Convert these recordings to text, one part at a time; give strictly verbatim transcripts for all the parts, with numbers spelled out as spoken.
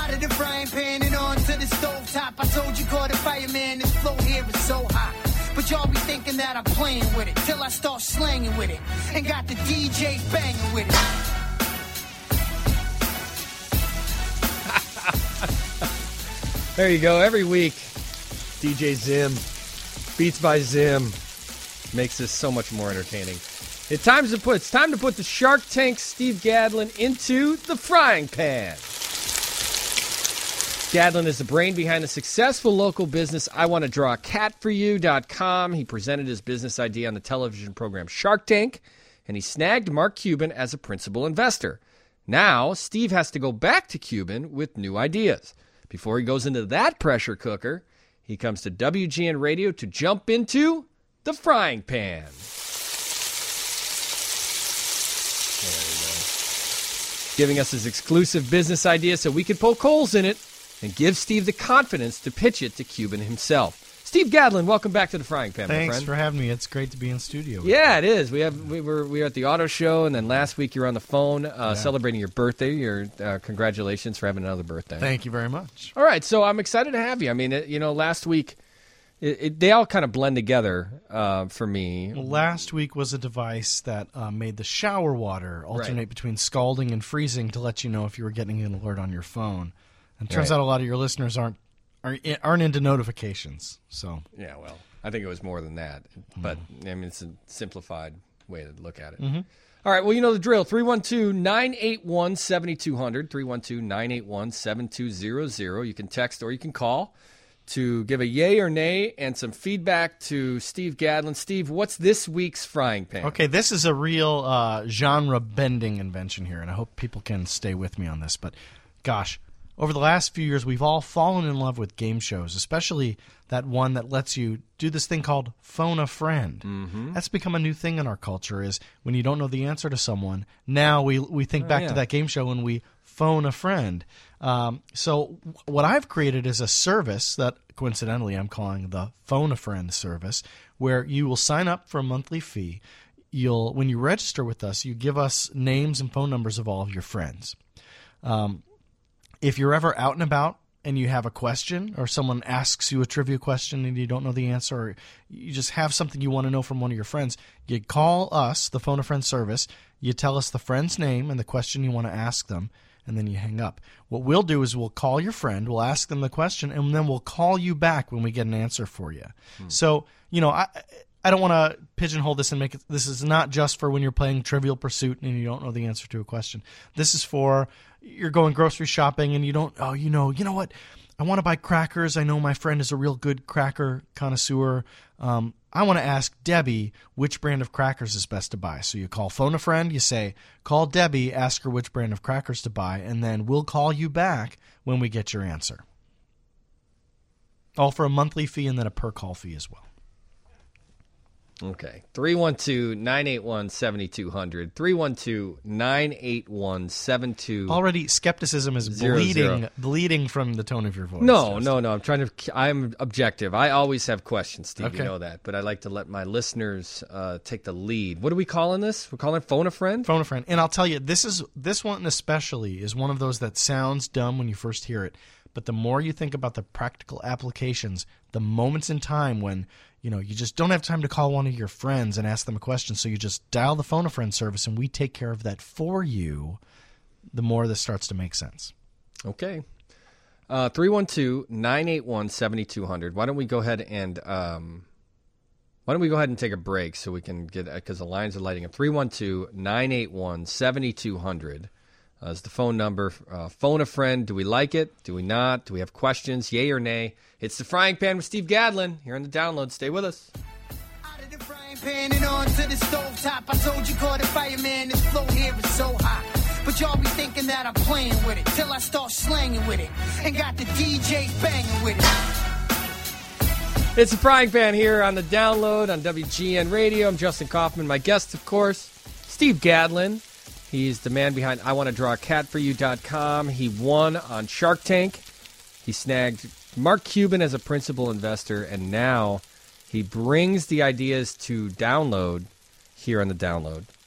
Out of the frying pan and on to the stove top. I told you call the fireman, this flow here is so hot. But y'all be thinking that I'm playing with it till I start slanging with it and got the D J banging with it. There you go. Every week, D J Zim, Beats by Zim, makes this so much more entertaining. It's time to put it's time to put the Shark Tank Steve Gadlin into the frying pan. Gadlin is the brain behind the successful local business I Want to Draw a Cat For You dot com. He presented his business idea on the television program Shark Tank, and he snagged Mark Cuban as a principal investor. Now, Steve has to go back to Cuban with new ideas. Before he goes into that pressure cooker, he comes to W G N Radio to jump into the frying pan. There you go. Giving us his exclusive business idea so we could poke holes in it and give Steve the confidence to pitch it to Cuban himself. Steve Gadlin, welcome back to the frying pan, Thanks my friend. for having me. It's great to be in studio. Yeah, it is. We have we were we were at the auto show, and then last week you were on the phone uh, yeah. celebrating your birthday. Your uh, congratulations for having another birthday. Thank you very much. All right, so I'm excited to have you. I mean, it, you know, last week it, it, they all kind of blend together uh, for me. Well, last week was a device that uh, made the shower water alternate right. between scalding and freezing to let you know if you were getting an alert on your phone. And it turns right. out a lot of your listeners aren't aren't, aren't into notifications. So yeah, well, I think it was more than that, but mm. I mean, it's a simplified way to look at it. Mm-hmm. All right, well, you know the drill. three one two, nine eight one, seven two zero zero, three one two, nine eight one, seven two zero zero. You can text or you can call to give a yay or nay and some feedback to Steve Gadlin. Steve, what's this week's frying pan? Okay, this is a real uh, genre-bending invention here, and I hope people can stay with me on this. But, gosh, over the last few years, we've all fallen in love with game shows, especially that one that lets you do this thing called phone a friend. Mm-hmm. That's become a new thing in our culture, is when you don't know the answer to someone, now we, we think oh, back yeah. to that game show and we phone a friend. Um, so what I've created is a service that, coincidentally, I'm calling the Phone a Friend service, where you will sign up for a monthly fee. You'll, when you register with us, you give us names and phone numbers of all of your friends. Um, if you're ever out and about and you have a question, or someone asks you a trivia question and you don't know the answer, or you just have something you want to know from one of your friends, you call us, the Phone a Friend service, you tell us the friend's name and the question you want to ask them, and then you hang up. What we'll do is we'll call your friend, we'll ask them the question, and then we'll call you back when we get an answer for you. Hmm. So, you know, I I don't want to pigeonhole this and make it, this is not just for when you're playing Trivial Pursuit and you don't know the answer to a question. This is for you're going grocery shopping and you don't, oh, you know, you know what? I want to buy crackers. I know my friend is a real good cracker connoisseur. Um, I want to ask Debbie which brand of crackers is best to buy. So you call Phone a Friend, you say, call Debbie, ask her which brand of crackers to buy, and then we'll call you back when we get your answer. All for a monthly fee and then a per call fee as well. Okay. three one two, nine eight one, seven two zero zero. three one two, nine eight one, seven two zero zero. Already skepticism is Zero, bleeding zero. bleeding from the tone of your voice. No, Justin. no, no. I'm trying to I'm objective. I always have questions, Steve. Okay. You know that. But I like to let my listeners uh, take the lead. What are we calling this? We're calling it Phone a Friend? Phone a Friend. And I'll tell you, this is this one especially is one of those that sounds dumb when you first hear it. But the more you think about the practical applications, the moments in time when, you know, you just don't have time to call one of your friends and ask them a question, so you just dial the Phone a Friend service and we take care of that for you, the more this starts to make sense. Okay. Uh, three one two, nine eight one, seven two zero zero. Why don't we go ahead and um, why don't we go ahead and take a break so we can get, because the lines are lighting up. three one two, nine eight one, seven two zero zero. Uh, is the phone number. Uh, phone a friend. Do we like it? Do we not? Do we have questions? Yay or nay? It's the Frying Pan with Steve Gadlin here on the download. Stay with us. Out of the frying pan and on to the stove top. I told you call the fireman, this flow here is so hot. But y'all be thinking that I'm playing with it till I start slanging with it and got the D J banging with it. It's the Frying Pan here on the download on W G N Radio. I'm Justin Kaufman. My guest, of course, Steve Gadlin. He's the man behind I Want to Draw a Cat For You dot com. He won on Shark Tank. He snagged Mark Cuban as a principal investor, and now he brings the ideas to download here on the download.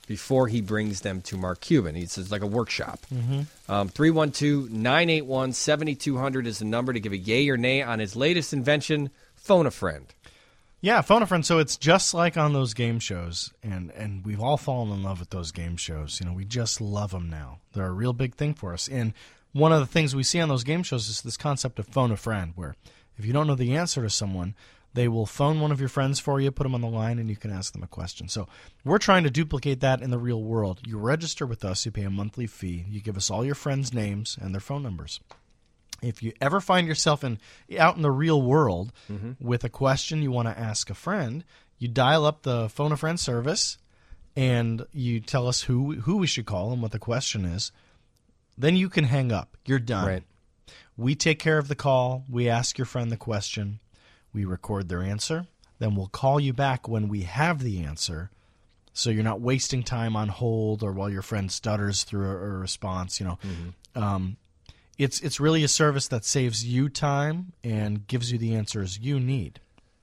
before he brings them to Mark Cuban. It's it's like a workshop. Mm-hmm. Um, three one two, nine eight one, seven two zero zero is the number to give a yay or nay on his latest invention, Phone a Friend. Yeah, Phone a Friend. So it's just like on those game shows, and, and we've all fallen in love with those game shows. You know, we just love them now. They're a real big thing for us. And one of the things we see on those game shows is this concept of phone a friend, where if you don't know the answer to someone, they will phone one of your friends for you, put them on the line, and you can ask them a question. So we're trying to duplicate that in the real world. You register with us. You pay a monthly fee. You give us all your friends' names and their phone numbers. If you ever find yourself in out in the real world mm-hmm. with a question you want to ask a friend, you dial up the Phone a Friend service, and you tell us who who we should call and what the question is. Then you can hang up. You're done. Right. We take care of the call. We ask your friend the question. We record their answer. Then we'll call you back when we have the answer, so you're not wasting time on hold or while your friend stutters through a, a response. You know, mm-hmm. um, it's it's really a service that saves you time and gives you the answers you need.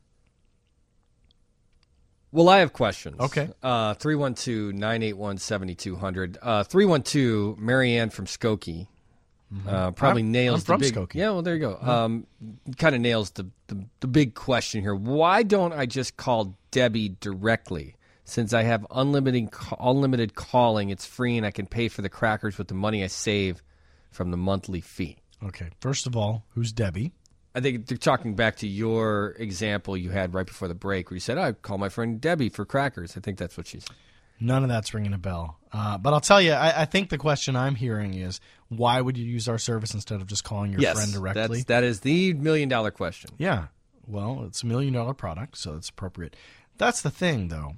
Well, I have questions. Okay. Uh, three one two, nine eight one, seven two zero zero. Uh, three one two, Marianne from Skokie. Mm-hmm. Uh, probably I'm, nails I'm from the big. Skokie. Yeah, well, there you go. Mm-hmm. Um, kind of nails the, the the big question here. Why don't I just call Debbie directly? Since I have unlimited unlimited calling, it's free, and I can pay for the crackers with the money I save from the monthly fee. Okay. First of all, who's Debbie? I think they're talking back to your example you had right before the break, where you said, "I call my friend Debbie for crackers." I think that's what she said. None of that's ringing a bell. Uh, but I'll tell you, I, I think the question I'm hearing is, why would you use our service instead of just calling your yes, friend directly? That's, that is the million-dollar question. Yeah. Well, it's a million-dollar product, so it's appropriate. That's the thing, though.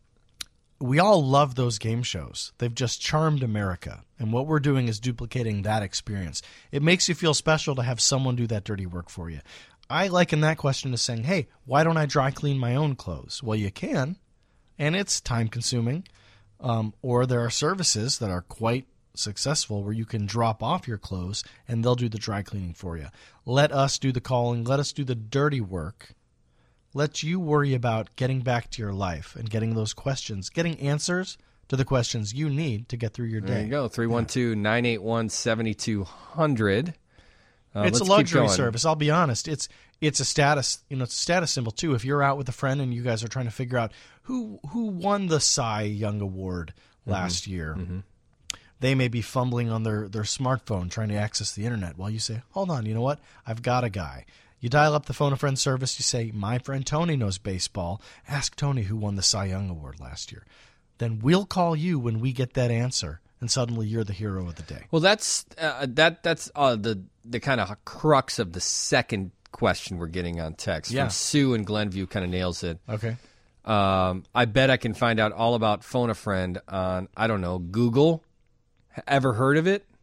We all love those game shows. They've just charmed America. And what we're doing is duplicating that experience. It makes you feel special to have someone do that dirty work for you. I liken that question to saying, hey, why don't I dry clean my own clothes? Well, you can. And it's time-consuming, um, or there are services that are quite successful where you can drop off your clothes and they'll do the dry cleaning for you. Let us do the calling. Let us do the dirty work. Let you worry about getting back to your life and getting those questions, getting answers to the questions you need to get through your day. There you go, three one two, nine eight one, seven two zero zero. Uh, it's a let's luxury keep going. service. I'll be honest. It's it's a status, you know, it's a status symbol too. If you're out with a friend and you guys are trying to figure out who who won the Cy Young Award last mm-hmm. year, mm-hmm. they may be fumbling on their, their smartphone trying to access the internet while you say, hold on, you know what? I've got a guy. You dial up the Phone a Friend service. You say, my friend Tony knows baseball. Ask Tony who won the Cy Young Award last year. Then we'll call you when we get that answer, and suddenly you're the hero of the day. Well, that's uh, that that's uh, the the kind of crux of the second question we're getting on text. Yeah. From Sue in Glenview kind of nails it. Okay. Um, I bet I can find out all about Phone a Friend on, I don't know, Google. Ever heard of it?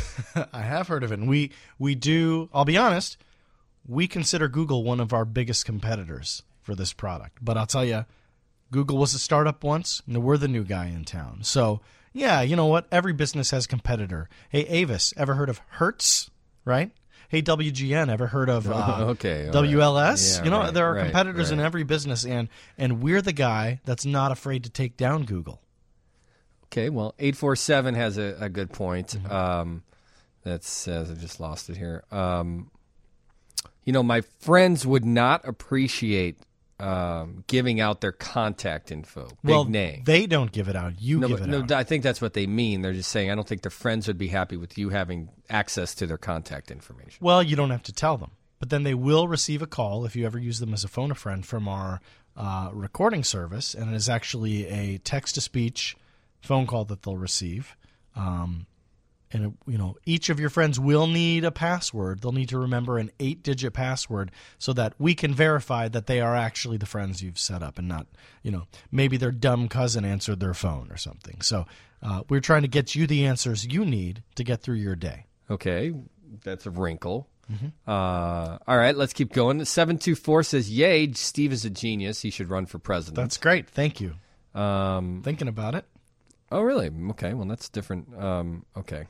I have heard of it. And we, we do, I'll be honest, we consider Google one of our biggest competitors for this product. But I'll tell you, Google was a startup once, and we're the new guy in town. So, yeah, you know what? Every business has a competitor. Hey, Avis, ever heard of Hertz, right? Hey, W G N, ever heard of uh, okay, W L S? Right. Yeah, you know, right, there are right, competitors right. in every business, and and we're the guy that's not afraid to take down Google. Okay, well, eight four seven has a, a good point. Mm-hmm. Um, that says, I just lost it here. Um, you know, my friends would not appreciate um, giving out their contact info. Big well, name. They don't give it out. You no, give but, it no, out. I think that's what they mean. They're just saying, I don't think their friends would be happy with you having access to their contact information. Well, you don't have to tell them. But then they will receive a call if you ever use them as a phone a friend from our uh, recording service, and it is actually a text-to-speech phone call that they'll receive. Um, and, it, you know, each of your friends will need a password. They'll need to remember an eight-digit password so that we can verify that they are actually the friends you've set up and not, you know, maybe their dumb cousin answered their phone or something. So uh, we're trying to get you the answers you need to get through your day. Okay, that's a wrinkle. Mm-hmm. Uh, all right, let's keep going. seven two four says, yay, Steve is a genius. He should run for president. That's great. Thank you. Um, Thinking about it. Oh, really? Okay, well, that's different. Um, okay.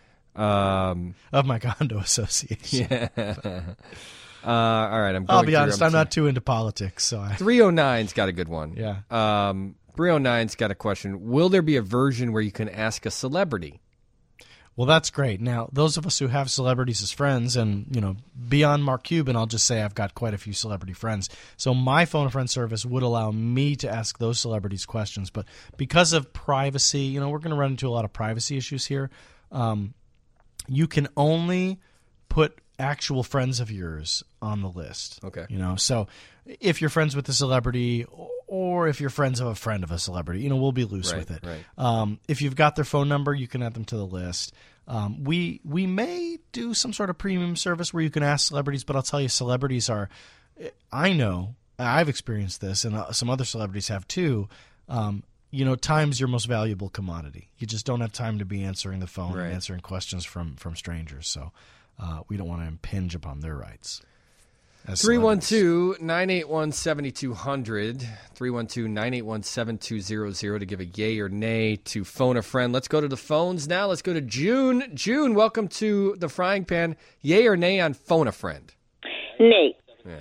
Um, of my condo association. Yeah. uh, all right, I'm going I'll be through, honest, I'm, I'm not too into politics. So I... three oh nine's got a good one. Yeah. Um, three oh nine's got a question. Will there be a version where you can ask a celebrity? Well, that's great. Now, those of us who have celebrities as friends, and, you know, beyond Mark Cuban, I'll just say I've got quite a few celebrity friends. So my phone a friend service would allow me to ask those celebrities questions. But because of privacy, you know, we're going to run into a lot of privacy issues here. Um, you can only put actual friends of yours on the list. Okay. You know, so if you're friends with a celebrity, or if you're friends of a friend of a celebrity, you know, we'll be loose Right, with it. right. Um, if you've got their phone number, you can add them to the list. Um, we we may do some sort of premium service where you can ask celebrities, but I'll tell you, celebrities are, I know, I've experienced this, and uh, some other celebrities have too. Um, you know, time's your most valuable commodity. You just don't have time to be answering the phone Right. and answering questions from, from strangers. So uh, we don't want to impinge upon their rights. three one two, nine eight one, seven two zero zero, three one two, nine eight one, seven two zero zero to give a yay or nay to Phone a Friend. Let's go to the phones now. Let's go to June. June, welcome to the Frying Pan. Yay or nay on Phone a Friend? Nay.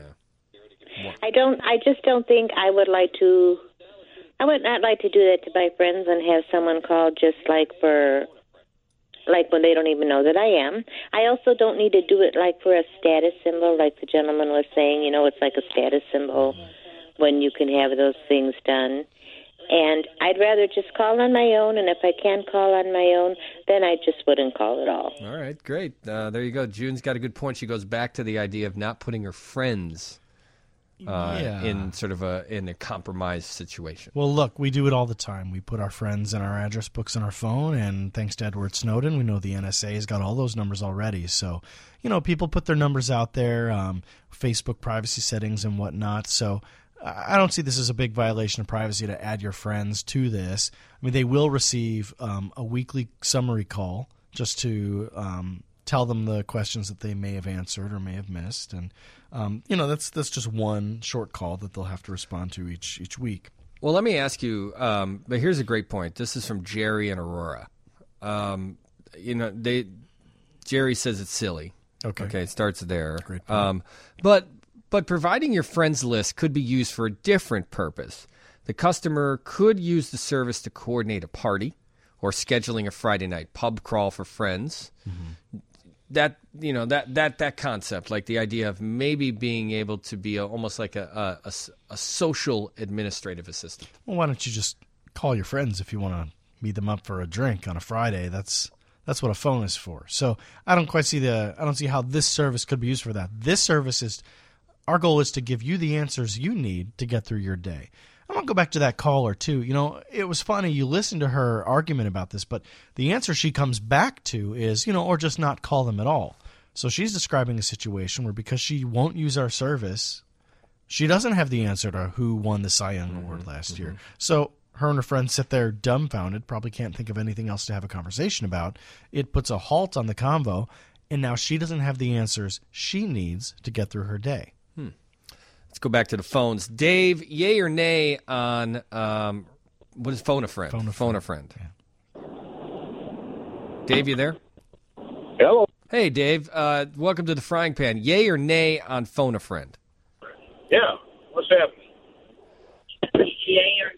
Yeah. I don't. I just don't think I would like to. I would not like to do that to my friends and have someone call just like for, like when they don't even know that I am. I also don't need to do it like for a status symbol, like the gentleman was saying. You know, it's like a status symbol when you can have those things done. And I'd rather just call on my own, and if I can't call on my own, then I just wouldn't call at all. All right, great. Uh, there you go. June's got a good point. She goes back to the idea of not putting her friends uh, Yeah. in sort of a in a compromised situation. Well, look, we do it all the time. We put our friends and our address books on our phone, and thanks to Edward Snowden, we know the N S A has got all those numbers already. So, you know, people put their numbers out there, um, Facebook privacy settings and whatnot. So I don't see this as a big violation of privacy to add your friends to this. I mean, they will receive um, a weekly summary call just to um, tell them the questions that they may have answered or may have missed. And, um, you know, that's that's just one short call that they'll have to respond to each each week. Well, let me ask you, um, but here's a great point. This is from Jerry and Aurora. Um, you know, they Jerry says it's silly. Okay. Okay, it starts there. Great point. Um, but but providing your friends list could be used for a different purpose. The customer could use the service to coordinate a party or scheduling a Friday night pub crawl for friends. Mm-hmm. That you know that that that concept, like the idea of maybe being able to be a, almost like a, a, a, a social administrative assistant. Well, why don't you just call your friends if you want to meet them up for a drink on a Friday? That's that's what a phone is for. So I don't quite see the I don't see how this service could be used for that. This service is our goal is to give you the answers you need to get through your day. I want to go back to that caller, too. You know, it was funny. You listened to her argument about this, but the answer she comes back to is, you know, or just not call them at all. So she's describing a situation where because she won't use our service, she doesn't have the answer to who won the Cy Young Award mm-hmm, last mm-hmm. year. So her and her friends sit there dumbfounded, probably can't think of anything else to have a conversation about. It puts a halt on the convo, and now she doesn't have the answers she needs to get through her day. Hmm. Let's go back to the phones. Dave, yay or nay on um, what is Phone a Friend? Phone a Phone Friend. a Friend. Yeah. Dave, you there? Hello. Hey, Dave. Uh, welcome to the Frying Pan. Yay or nay on Phone a Friend? Yeah. What's happening? Yay or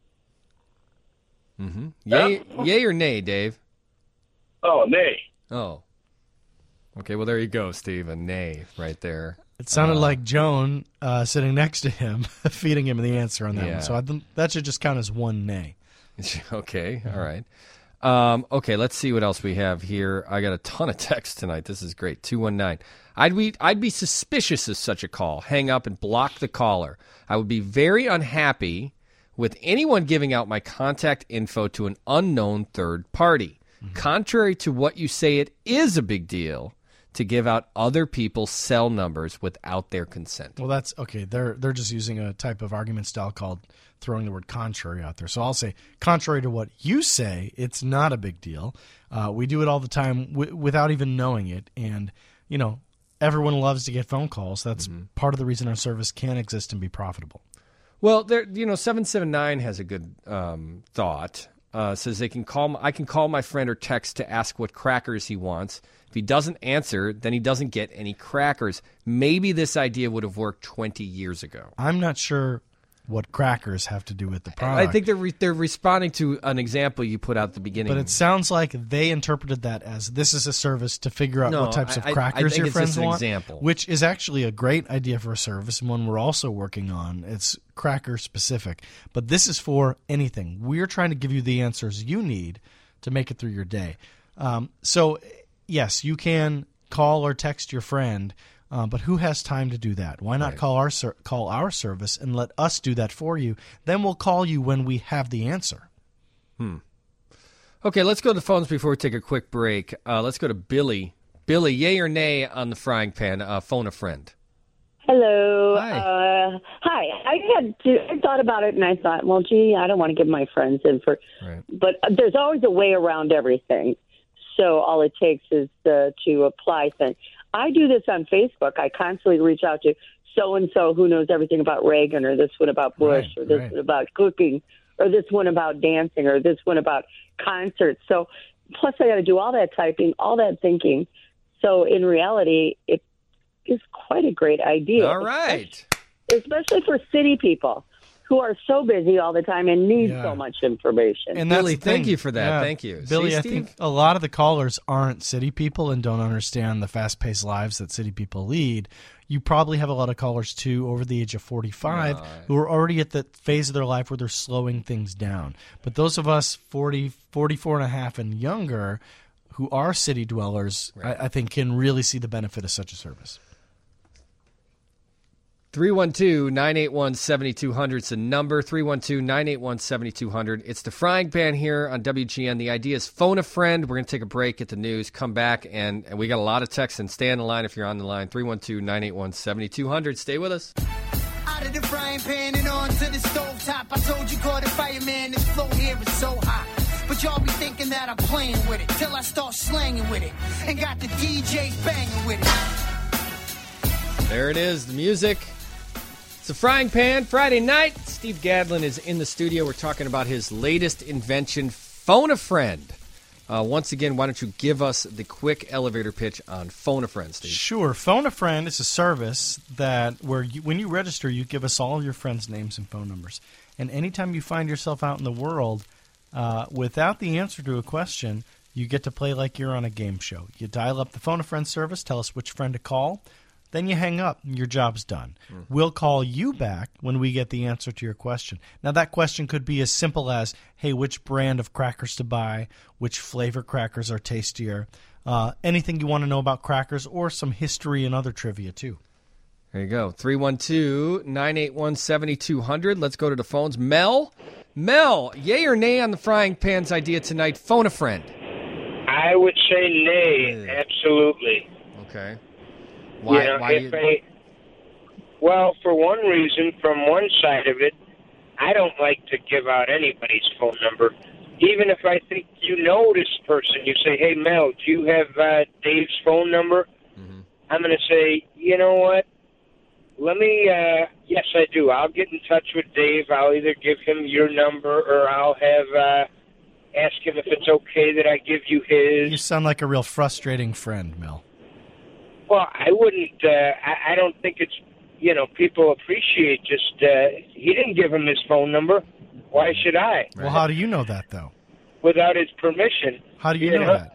nay? Mm-hmm. Yay, yeah. yay or nay, Dave? Oh, nay. Oh. Okay, well, there you go, Steve. A nay right there. It sounded uh, like Joan uh, sitting next to him, feeding him the answer on that yeah. one. So I think that should just count as one nay. Okay, all right. Um, okay, let's see what else we have here. I got a ton of text tonight. This is great. two one nine. I'd be, I'd be suspicious of such a call. Hang up and block the caller. I would be very unhappy with anyone giving out my contact info to an unknown third party. Mm-hmm. Contrary to what you say, it is a big deal to give out other people's cell numbers without their consent. Well, that's okay. They're they're just using a type of argument style called throwing the word contrary out there. So I'll say, contrary to what you say, it's not a big deal. Uh, we do it all the time w- without even knowing it. And, you know, everyone loves to get phone calls. That's mm-hmm. part of the reason our service can exist and be profitable. Well, there, you know, seven seven nine has a good um, thought. Uh, says they can call. I can call my friend or text to ask what crackers he wants. If he doesn't answer, then he doesn't get any crackers. Maybe this idea would have worked twenty years ago. I'm not sure what crackers have to do with the product. I think they're re- they're responding to an example you put out at the beginning. But it sounds like they interpreted that as this is a service to figure out No, what types of I- I- crackers I think your it's friends just an want, example. which is actually a great idea for a service and one we're also working on. It's cracker specific. But this is for anything. We're trying to give you the answers you need to make it through your day. Um, so, yes, you can call or text your friend, uh, but who has time to do that? Why not Right. call our ser- call our service and let us do that for you? Then we'll call you when we have the answer. Okay, let's go to the phones before we take a quick break. Uh, let's go to Billy. Billy, yay or nay on the frying pan? Uh, phone a friend. Hello. Hi. Uh, hi. I had to, I thought about it and I thought, well, gee, I don't want to give my friends in for, Right. but there's always a way around everything. So all it takes is uh, to apply things. I do this on Facebook. I constantly reach out to so-and-so who knows everything about Reagan, or this one about Bush, Right, or this right. one about cooking, or this one about dancing, or this one about concerts. So plus I got to do all that typing, all that thinking. So in reality, it is quite a great idea. All right. Especially for city people who are so busy all the time and need Yeah. so much information. And that's Billy, the thing. thank you for that. Yeah. Thank you. Billy. See, I Steve? think a lot of the callers aren't city people and don't understand the fast-paced lives that city people lead. You probably have a lot of callers, too, over the age of forty-five No, I- who are already at the phase of their life where they're slowing things down. But those of us forty, forty-four and a half and younger who are city dwellers, Right. I, I think can really see the benefit of such a service. three one two, nine eight one, seven two zero zero is the number. three one two, nine eight one, seven two zero zero. It's the frying pan here on W G N. The idea is phone a friend. We're going to take a break, get the news, come back, and, and we got a lot of texts. And stay on the line if you're on the line. three one two, nine eight one, seven two zero zero. Stay with us. Out of the frying pan and on to the stove top. I told you, call the fireman, this flow here is so hot. But y'all be thinking that I'm playing with it till I start slanging with it. And got the D Js banging with it. There it is, the music. It's the frying pan Friday night. Steve Gadlin is in the studio. We're talking about his latest invention, Phone a Friend. Uh, once again, why don't you give us the quick elevator pitch on Phone a Friend, Steve? Sure. Phone a Friend is a service that where you, when you register, you give us all of your friends' names and phone numbers. And anytime you find yourself out in the world uh, without the answer to a question, you get to play like you're on a game show. You dial up the Phone a Friend service, tell us which friend to call, then you hang up and your job's done. Mm. We'll call you back when we get the answer to your question. Now, that question could be as simple as, hey, which brand of crackers to buy, which flavor crackers are tastier, uh, anything you want to know about crackers, or some history and other trivia, too. There you go. three one two, nine eight one, seven two zero zero. Let's go to the phones. Mel? Mel, yay or nay on the frying pan's idea tonight? Phone a friend. I would say nay, Yeah. absolutely. Okay. Why? You know, why if you, I, well, for one reason, from one side of it, I don't like to give out anybody's phone number. Even if I think you know this person, you say, hey, Mel, do you have uh, Dave's phone number? Mhm. I'm going to say, you know what? Let me, uh, yes, I do. I'll get in touch with Dave. I'll either give him your number or I'll have, uh, ask him if it's okay that I give you his. You sound like a real frustrating friend, Mel. Well, I wouldn't, uh, I, I don't think it's, you know, people appreciate just, uh, he didn't give him his phone number. Why should I? Well, how do you know that, though? Without his permission. How do you, You know, know? that?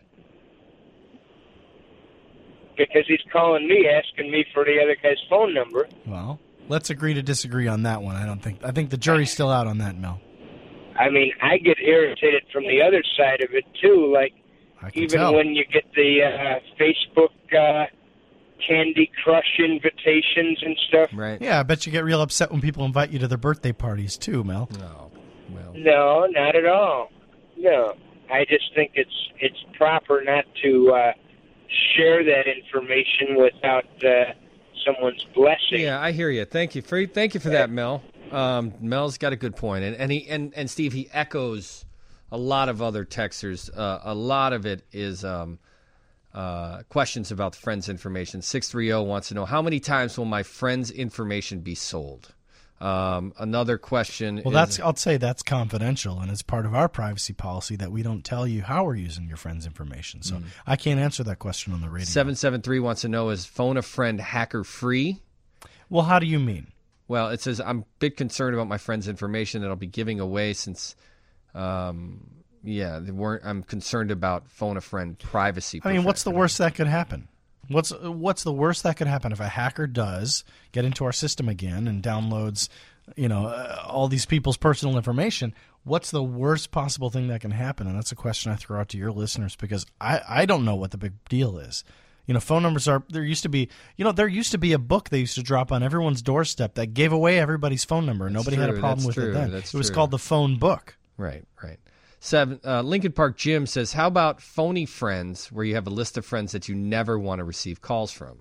Because he's calling me, asking me for the other guy's phone number. Well, let's agree to disagree on that one. I don't think. I think the jury's still out on that, Mel. I mean, I get irritated from the other side of it, too. Like, I can even tell. when you get the uh, Facebook uh, Candy Crush invitations and stuff. Right. Yeah, I bet you get real upset when people invite you to their birthday parties too, Mel. No. Well. No, not at all. No, I just think it's it's proper not to uh, share that information without uh, someone's blessing. Yeah, I hear you. Thank you for thank you for that, Mel. Um, Mel's got a good point, and and he and, and Steve, he echoes a lot of other texters. Uh, a lot of it is um, uh, questions about the friend's information. six three zero wants to know, how many times will my friend's information be sold? Um, another question. Well, is, that's I'll say that's confidential, and it's part of our privacy policy that we don't tell you how we're using your friend's information. So Mm-hmm. I can't answer that question on the radio. seven seven three wants to know, is phone a friend hacker free? Well, how do you mean? Well, it says, I'm a bit concerned about my friend's information that I'll be giving away since, um, yeah, they weren't. I'm concerned about phone a friend privacy. I mean, what's the worst that could happen? What's what's the worst that could happen if a hacker does get into our system again and downloads, you know, uh, all these people's personal information? What's the worst possible thing that can happen? And that's a question I throw out to your listeners because I, I don't know what the big deal is. You know, phone numbers are, there used to be, you know, there used to be a book they used to drop on everyone's doorstep that gave away everybody's phone number. That's Nobody true. had a problem That's with true. it then. That's it was true. called the phone book. Right, right. Seven, uh, Lincoln Park Jim says, how about phony friends where you have a list of friends that you never want to receive calls from?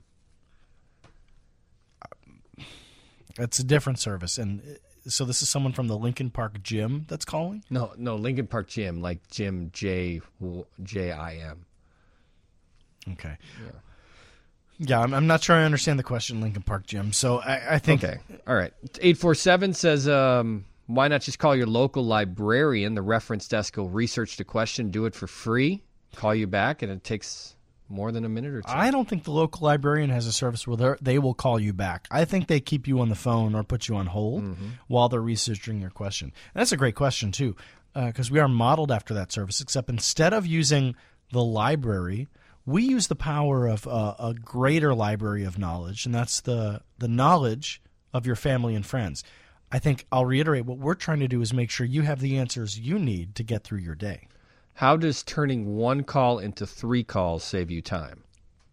It's a different service. And so this is someone from the Lincoln Park Gym that's calling? No, no, Lincoln Park Jim, like Jim J J I M. Okay. Yeah. Yeah, I'm, I'm not sure I understand the question, Lincoln Park Gym. So I, I think. Okay. All right. eight four seven says, um, why not just call your local librarian? The reference desk will research the question, do it for free, call you back, and it takes more than a minute or two. I don't think the local librarian has a service where they will call you back. I think they keep you on the phone or put you on hold mm-hmm. while they're researching your question. And that's a great question, too, because uh, we are modeled after that service, except instead of using the library, we use the power of uh, a greater library of knowledge, and that's the the knowledge of your family and friends. I think I'll reiterate what we're trying to do is make sure you have the answers you need to get through your day. How does turning one call into three calls save you time?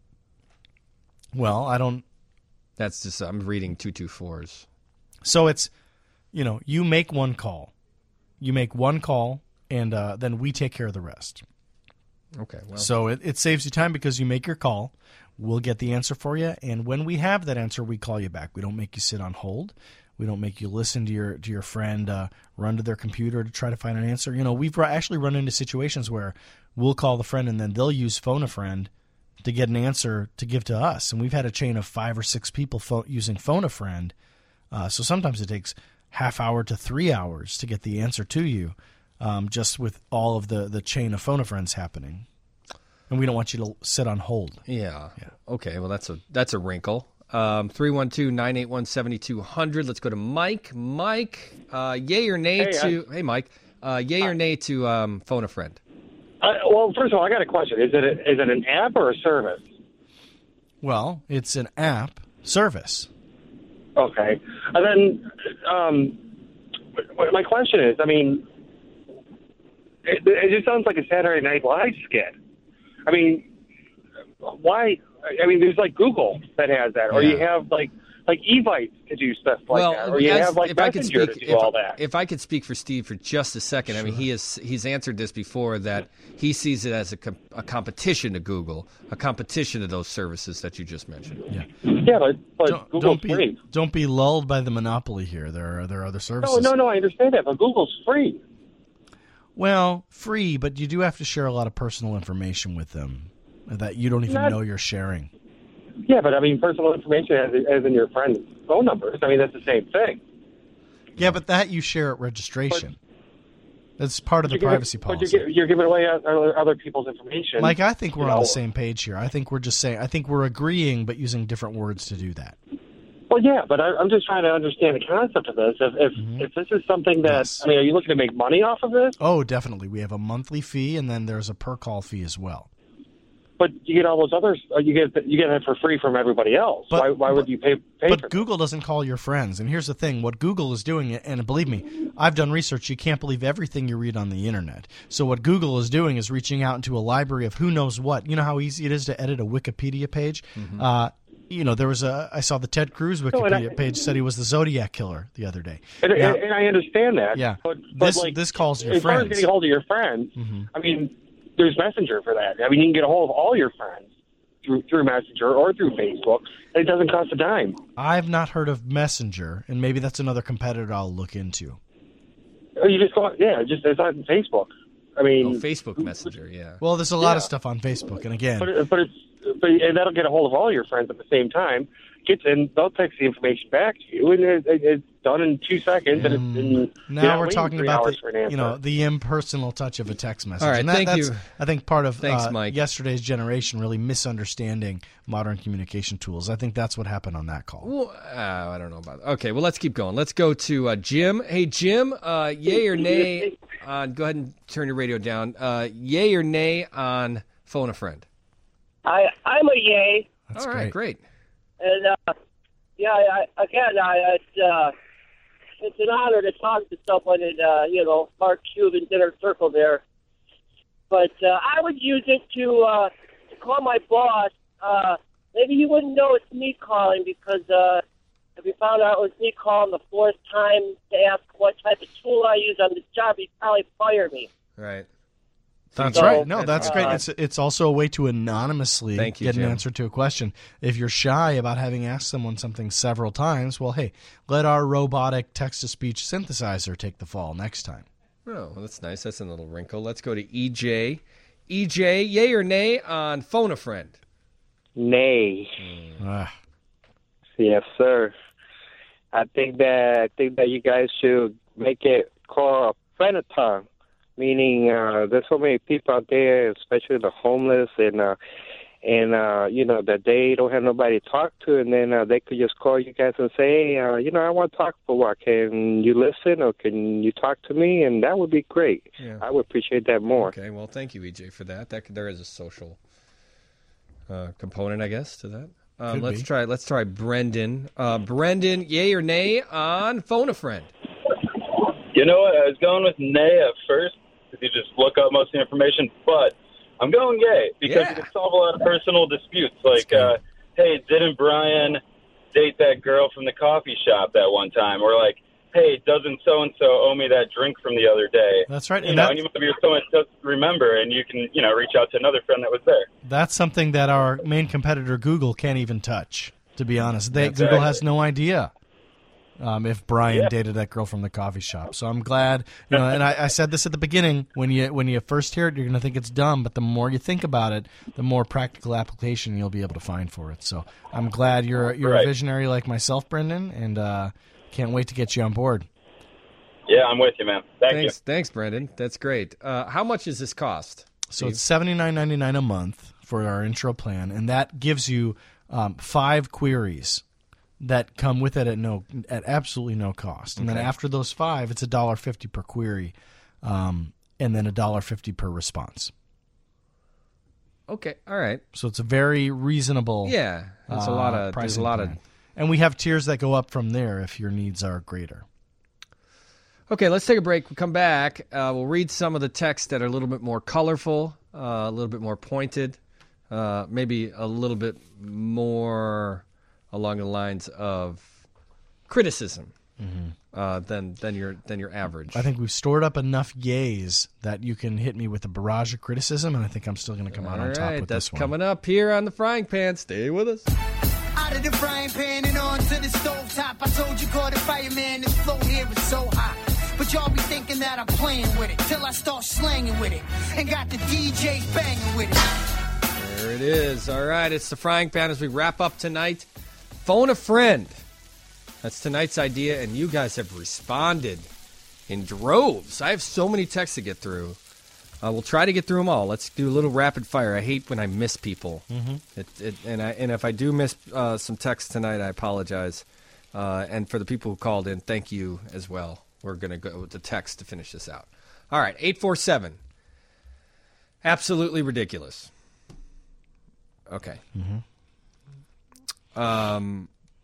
Well, I don't. That's just, I'm reading two twenty-fours. So it's, you know, you make one call. You make one call, and uh, then we take care of the rest. Okay. Well. So it, it saves you time because you make your call. We'll get the answer for you, and when we have that answer, we call you back. We don't make you sit on hold. We don't make you listen to your to your friend uh, run to their computer to try to find an answer. You know, we've actually run into situations where we'll call the friend, and then they'll use Phone a Friend to get an answer to give to us. And we've had a chain of five or six people phone, using Phone a Friend. Uh, so sometimes it takes half hour to three hours to get the answer to you. Um, just with all of the, the chain of phone a friends happening. And we don't want you to sit on hold. Yeah. yeah. Okay, well, that's a that's a wrinkle. Um, three one two, nine eight one, seven two zero zero. Let's go to Mike. Mike, uh, yay or nay hey, to... I, hey, Mike. Uh, yay or nay to um, phone a friend? Uh, well, first of all, I got a question. Is it a, is it an app or a service? Well, it's an app service. Okay. And then um, my question is, I mean... It, it just sounds like a Saturday Night Live skit. I mean, why? I mean, there's like Google that has that, or yeah. you have like like Evite to do stuff like well, that, or you as, have like Messenger speak, to do if, all that. If I could speak for Steve for just a second, sure. I mean, he has he's answered this before that he sees it as a, com- a competition to Google, a competition to those services that you just mentioned. Yeah, yeah, but, but don't, Google's don't be, free. Don't be lulled by the monopoly here. There are there are other services. No, no, no. I understand that, but Google's free. Well, free, but you do have to share a lot of personal information with them that you don't even Not, know you're sharing. Yeah, but I mean, personal information as, as in your friend's phone numbers. I mean, that's the same thing. Yeah, but that you share at registration. But, that's part of the giving, privacy policy. But you're, you're giving away other, other people's information. Mike, I think we're on know. the same page here. I think we're just saying, I think we're agreeing, but using different words to do that. Well, yeah, but I, I'm just trying to understand the concept of this. If if, mm-hmm. if this is something that, yes. I mean, are you looking to make money off of this? Oh, definitely. We have a monthly fee, and then there's a per call fee as well. But you get all those others. You get you get it for free from everybody else. But, why why but, would you pay? pay but for Google doesn't call your friends. And here's the thing: what Google is doing, and believe me, I've done research. You can't believe everything you read on the internet. So what Google is doing is reaching out into a library of who knows what. You know how easy it is to edit a Wikipedia page. Mm-hmm. Uh, You know, there was a. I saw the Ted Cruz Wikipedia no, I, page said he was the Zodiac killer the other day. And, now, and I understand that. Yeah, but, but this like, this calls your as friends. As far as getting a hold of your friends, mm-hmm. I mean, there's Messenger for that. I mean, you can get a hold of all your friends through through Messenger or through Facebook, and it doesn't cost a dime. I've not heard of Messenger, and maybe that's another competitor I'll look into. You just go, yeah, just it's on Facebook. I mean, Oh, Facebook Messenger, yeah. Well, there's a lot Yeah. of stuff on Facebook, and again, but it, but it's but and that'll get a hold of all your friends at the same time. Gets and they'll text the information back to you, and it, it, it's done in two seconds. And, it's, and you're now not we're waiting talking three about hours the, for an answer. you know, the impersonal touch of a text message. All right, and that, thank that's, you. I think part of Thanks, uh, Mike. yesterday's generation really misunderstanding modern communication tools. I think that's what happened on that call. Well, uh, I don't know about that. Okay, well, let's keep going. Let's go to uh, Jim. Hey, Jim, uh, yay or nay on, go ahead and turn your radio down. Uh, yay or nay on phone a friend? I, I'm a yay. That's All right, great. great. And, uh, yeah, I, again, I, it's, uh, it's an honor to talk to someone in, uh, you know, Mark Cuban's inner circle there. But uh, I would use it to, uh, to call my boss. Uh, maybe you wouldn't know it's me calling because uh, if you found out it was me calling the fourth time to ask what type of tool I use on the job, he'd probably fire me. Right. That's So, right. No, that's uh, great. It's it's also a way to anonymously Thank you, get an Jim. answer to a question. If you're shy about having asked someone something several times, well, hey, let our robotic text-to-speech synthesizer take the fall next time. Oh, well, that's nice. That's a little wrinkle. Let's go to E J. E J, yay or nay on phone a friend? Nay. Ah, Yes, sir. I think that I think that you guys should make it called a friend-a-thon, meaning uh, there's so many people out there, especially the homeless, and uh, and uh, you know that they don't have nobody to talk to, and then uh, they could just call you guys and say, hey, uh, you know, I want to talk for a while. Can you listen, or can you talk to me? And that would be great. Yeah. I would appreciate that more. Okay, well, thank you, E J, for that. That there is a social uh, component, I guess, to that. Um, Could let's be. try. Let's try Brendan. Uh, Brendan, yay or nay on phone a friend? You know what? I was going with nay at first because you just look up most of the information, but I'm going yay because Yeah. you can solve a lot of personal disputes. Like, uh, hey, didn't Brian date that girl from the coffee shop that one time? Or like, hey, doesn't so-and-so owe me that drink from the other day? That's right. You And know, that- and you maybe someone doesn't remember, and you can, you know, reach out to another friend that was there. that's something that our main competitor Google can't even touch. To be honest, they, That's Google right. has no idea um, if Brian Yeah. dated that girl from the coffee shop. So I'm glad, you know. And I, I said this at the beginning: when you when you first hear it, you're going to think it's dumb, but the more you think about it, the more practical application you'll be able to find for it. So I'm glad you're you're a Right. visionary like myself, Brendan, and uh, can't wait to get you on board. Yeah, I'm with you, man. Thank Thanks, you. thanks, Brendan. That's great. Uh, how much does this cost? So it's seventy-nine ninety-nine a month for our intro plan, and that gives you um, five queries that come with it at no at absolutely no cost. And then Okay. after those five, it's a dollar fifty per query, um, and then a dollar fifty per response. Okay, all right. So it's a very reasonable. Yeah, there's a lot uh, of there's a pricing lot plan. of. And we have tiers that go up from there if your needs are greater. Okay, let's take a break. We'll come back. Uh, we'll read some of the texts that are a little bit more colorful, uh, a little bit more pointed, uh, maybe a little bit more along the lines of criticism uh, than than your than your average. I think we've stored up enough yays that you can hit me with a barrage of criticism, and I think I'm still going to come out All on top right, with that's this one. coming up here on the Frying Pan. Stay with us. Out of the frying pan and on to the stove top. I told you, call the fireman, this flow here is so hot. But y'all be thinking that I'm playing with it till I start slanging with it. And got the D Js banging with it. There it is. All right, it's the Frying Pan as we wrap up tonight. Phone a friend. That's tonight's idea, and you guys have responded in droves. I have so many texts to get through. Uh, we'll try to get through them all. Let's do a little rapid fire. I hate when I miss people. Mm-hmm. It, it, and, I, and if I do miss uh, some texts tonight, I apologize. Uh, and for the people who called in, thank you as well. We're going to go with the text to finish this out. All right, eight four seven. Absolutely ridiculous. Okay. Mm-hmm. Um,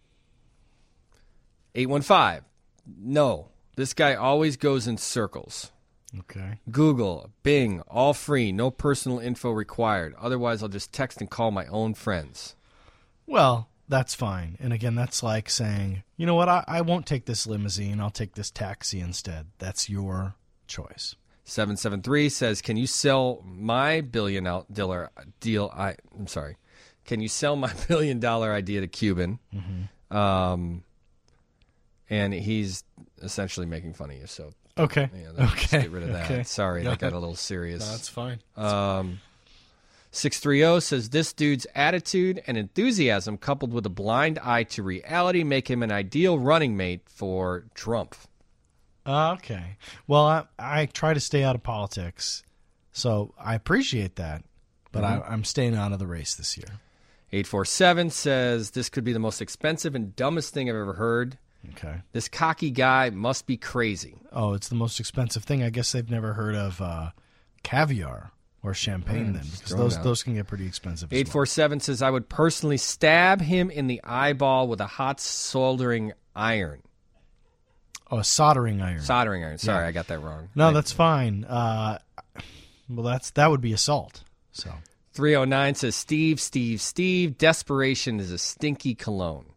eight one five. No, this guy always goes in circles. Okay. Google, Bing, all free, no personal info required. Otherwise, I'll just text and call my own friends. Well, that's fine. And again, that's like saying, you know what, I, I won't take this limousine. I'll take this taxi instead. That's your choice. seven seven three says, can you sell my billion out dealer deal? I, I'm sorry. Can you sell my billion dollar idea to Cuban? Mm-hmm. Um, and he's essentially making fun of you. So Okay. Yeah, let's okay. get rid of that. Okay. Sorry, Yeah. that got a little serious. No, that's fine. Um, six three zero says, this dude's attitude and enthusiasm coupled with a blind eye to reality make him an ideal running mate for Trump. Uh, okay. Well, I, I try to stay out of politics, so I appreciate that, but Mhm. I, I'm staying out of the race this year. eight four seven says, this could be the most expensive and dumbest thing I've ever heard. Okay. This cocky guy must be crazy. Oh, it's the most expensive thing. I guess they've never heard of uh, caviar or champagne Mm, then, just because throwing those out. those can get pretty expensive. as eight four seven says, I would personally stab him in the eyeball with a hot soldering iron. well. Oh, a soldering iron. Soldering iron. Sorry, Yeah. I got that wrong. No, I- that's fine. Uh, well, that's that would be assault. So three oh nine says, Steve, Steve, Steve, desperation is a stinky cologne.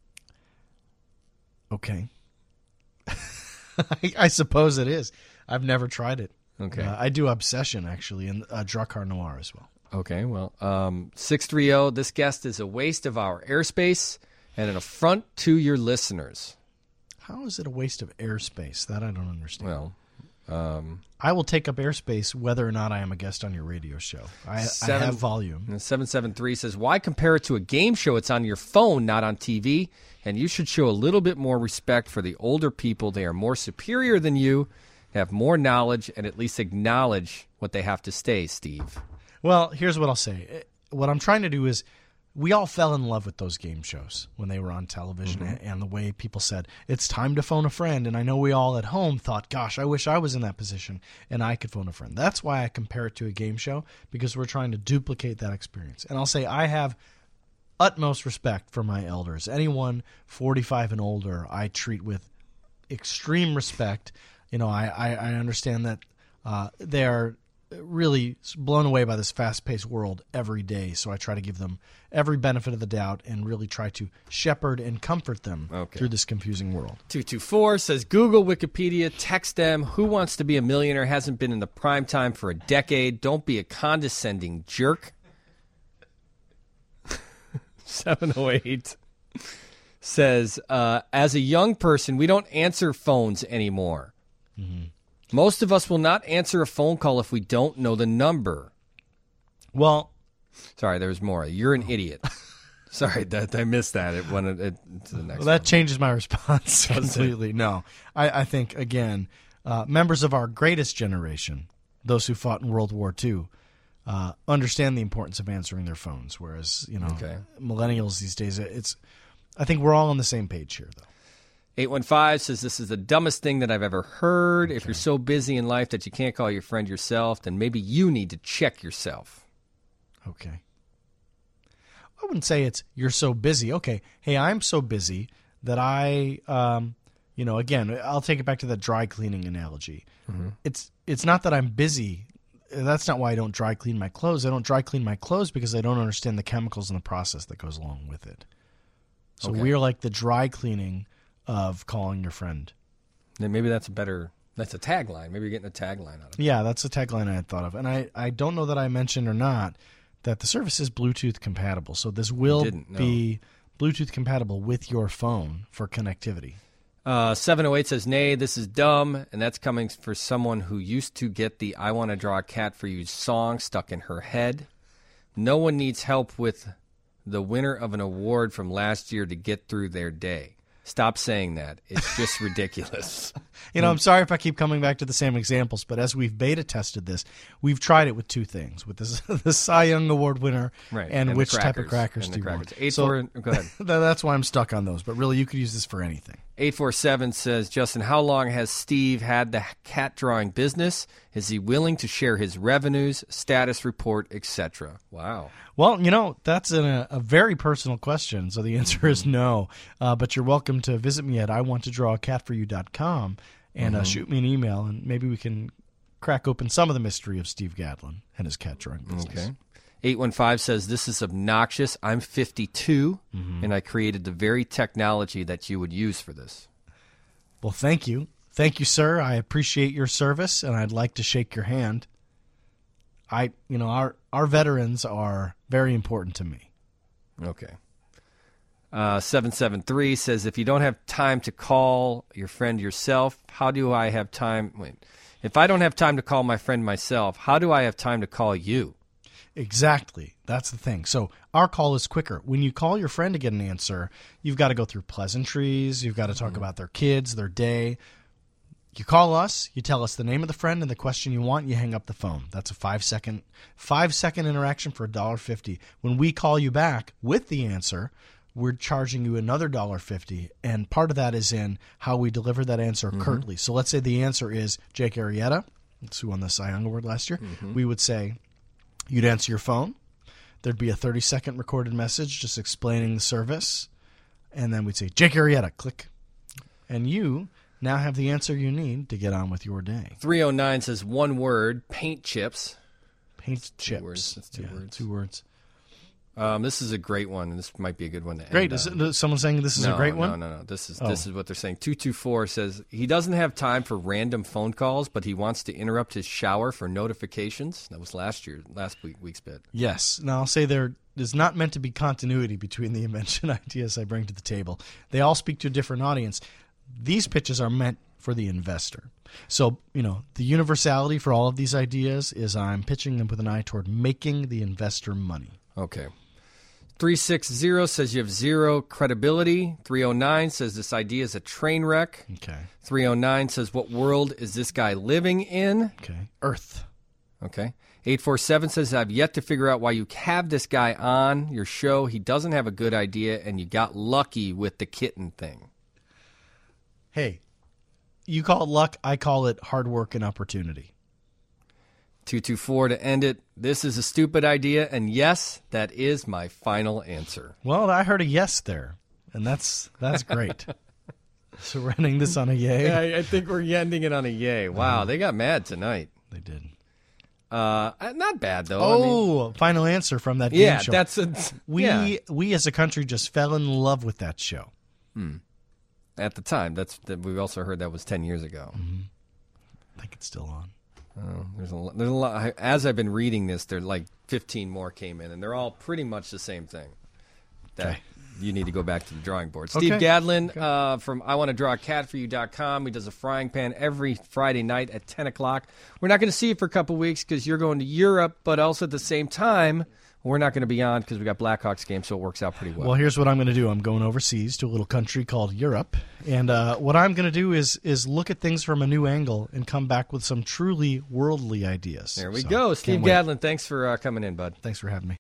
okay. I, I suppose it is. I've never tried it. Okay. Uh, I do Obsession, actually, and uh, Drakkar Noir as well. Okay, well, um, six three zero, this guest is a waste of our airspace and an affront to your listeners. How is it a waste of airspace? That I don't understand. Well, um, I will take up airspace whether or not I am a guest on your radio show. I, Seven- I have volume. and seven seven three says, why compare it to a game show? It's on your phone, not on T V, and you should show a little bit more respect for the older people. They are more superior than you, have more knowledge, and at least acknowledge what they have to say, Steve. Well, here's what I'll say. What I'm trying to do is, we all fell in love with those game shows when they were on television, Mhm. and the way people said, it's time to phone a friend. And I know we all at home thought, gosh, I wish I was in that position and I could phone a friend. That's why I compare it to a game show, because we're trying to duplicate that experience. And I'll say I have utmost respect for my elders. Anyone forty-five and older, I treat with extreme respect. You know, I, I, I understand that uh, they are really blown away by this fast-paced world every day, so I try to give them every benefit of the doubt and really try to shepherd and comfort them Okay. through this confusing world. two two four says, Google, Wikipedia, text them. Who wants to be a millionaire? Hasn't been in the prime time for a decade. Don't be a condescending jerk. seven oh eight says, uh, as a young person, we don't answer phones anymore. Mm-hmm. Most of us will not answer a phone call if we don't know the number. Well, sorry, there was more. You're an idiot. Sorry, that I missed that. It went it, to the next well, that one. changes my response Does it? completely. No, I, I think, again, uh, members of our greatest generation, those who fought in World War Two, uh, understand the importance of answering their phones, whereas, you know, Okay. millennials these days, it's. I think we're all on the same page here, though. eight one five says, this is the dumbest thing that I've ever heard. If you're so busy in life that you can't call your friend yourself, then maybe you need to check yourself. Okay. I wouldn't say it's you're so busy. Okay, hey, I'm so busy that I, um, you know, again, I'll take it back to that dry cleaning analogy. Mm-hmm. It's it's not that I'm busy. That's not why I don't dry clean my clothes. I don't dry clean my clothes because I don't understand the chemicals and the process that goes along with it. So Okay. we are like the dry cleaning of calling your friend. Then maybe that's a better, that's a tagline. Maybe you're getting a tagline out of it. Yeah, that's a tagline I had thought of. And I, I don't know that I mentioned or not that the service is Bluetooth compatible. So this will didn't, no. be Bluetooth compatible with your phone for connectivity. Uh, seven oh eight says, nay, this is dumb, and that's coming for someone who used to get the I Want to Draw a Cat for You song stuck in her head. No one needs help with the winner of an award from last year to get through their day. Stop saying that. It's just ridiculous. You know, I'm sorry if I keep coming back to the same examples, but as we've beta tested this, we've tried it with two things: with this, the Cy Young Award winner, Right, and, and the which type crackers, of crackers and do the you want. crackers. Eight so four- go ahead. tha- that's why I'm stuck on those. But really, you could use this for anything. eight four seven says, Justin, how long has Steve had the cat drawing business? Is he willing to share his revenues, status report, et cetera? Wow. Well, you know, that's a, a very personal question, so the answer is no. Uh, but you're welcome to visit me at I want to draw a cat for you dot com and uh, Mhm. shoot me an email, and maybe we can crack open some of the mystery of Steve Gadlin and his cat drawing business. Okay. eight one five says, this is obnoxious. I'm fifty-two, Mhm. and I created the very technology that you would use for this. Well, thank you. Thank you, sir. I appreciate your service, and I'd like to shake your hand. I, you know, our, our veterans are very important to me. Okay. Uh, seven seven three says, if you don't have time to call your friend yourself, how do I have time? Wait, if I don't have time to call my friend myself, how do I have time to call you? Exactly. That's the thing. So our call is quicker. When you call your friend to get an answer, you've got to go through pleasantries. You've got to talk mm-hmm. about their kids, their day. You call us, you tell us the name of the friend and the question you want, you hang up the phone. That's a five-second five second interaction for one dollar fifty. When we call you back with the answer, we're charging you another one dollar fifty, and part of that is in how we deliver that answer mm-hmm. curtly. So let's say the answer is Jake Arrieta, that's who won the Cy Young Award last year. Mm-hmm. We would say, you'd answer your phone. There'd be a thirty-second recorded message just explaining the service, and then we'd say, Jake Arrieta, click. And you now have the answer you need to get on with your day. three oh nine says one word, paint chips. Paint That's chips. Two words. That's two yeah, words. Two words. Um, this is a great one, and this might be a good one to end Great. Is it, someone saying this is no, a great one? No, no, no. This is oh. this is what they're saying. two two four says he doesn't have time for random phone calls, but he wants to interrupt his shower for notifications. That was last year, last week, week's bit. Yes. Now, I'll say there is not meant to be continuity between the invention ideas I bring to the table. They all speak to a different audience. These pitches are meant for the investor. So, you know, the universality for all of these ideas is I'm pitching them with an eye toward making the investor money. Okay. three six zero says you have zero credibility. three oh nine says this idea is a train wreck. Okay. three oh nine says what world is this guy living in? Okay. Earth. Okay. eight four seven says I've yet to figure out why you have this guy on your show. He doesn't have a good idea, and you got lucky with the kitten thing. Hey, you call it luck. I call it hard work and opportunity. two two four to end it. This is a stupid idea, and yes, that is my final answer. Well, I heard a yes there, and that's that's great. So we're ending this on a yay? Yeah, I think we're ending it on a yay. Wow, they got mad tonight. They did. Uh, not bad, though. Oh, I mean, final answer from that game yeah, show. That's a, we, yeah. we as a country just fell in love with that show. Hmm. At the time. That's that we also heard that was ten years ago. Mm-hmm. I think it's still on. Oh, there's a there's a lot. As I've been reading this, there like fifteen more came in, and they're all pretty much the same thing. That okay. You need to go back to the drawing board. Okay. Steve Gadlin okay. uh, from I Want to Draw a Cat For You dot com. He does a frying pan every Friday night at ten o'clock. We're not going to see you for a couple weeks because you're going to Europe, but also at the same time, we're not going to be on because we got Blackhawks game, so it works out pretty well. Well, here's what I'm going to do. I'm going overseas to a little country called Europe, and uh, what I'm going to do is is look at things from a new angle and come back with some truly worldly ideas. There we so, go. Steve Gadlin, thanks for uh, coming in, bud. Thanks for having me.